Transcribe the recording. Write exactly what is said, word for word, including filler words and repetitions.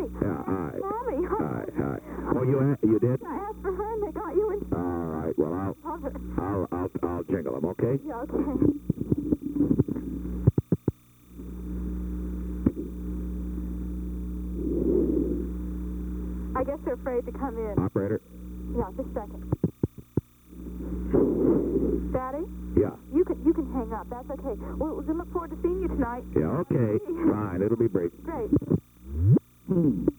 Daddy. Yeah, all right. Mommy. All right, all right. Oh, you a- you did? I asked for her and they got you in. All right. Well, I'll Cover. I'll I'll I'll jingle them. Okay. Yeah, okay. I guess they're afraid to come in. Operator. Yeah, just a second. Daddy, Yeah. you can you can hang up. That's okay. We're, we're gonna look forward to seeing you tonight. Yeah. Okay. Fine. It'll be brief. Great. Hmm.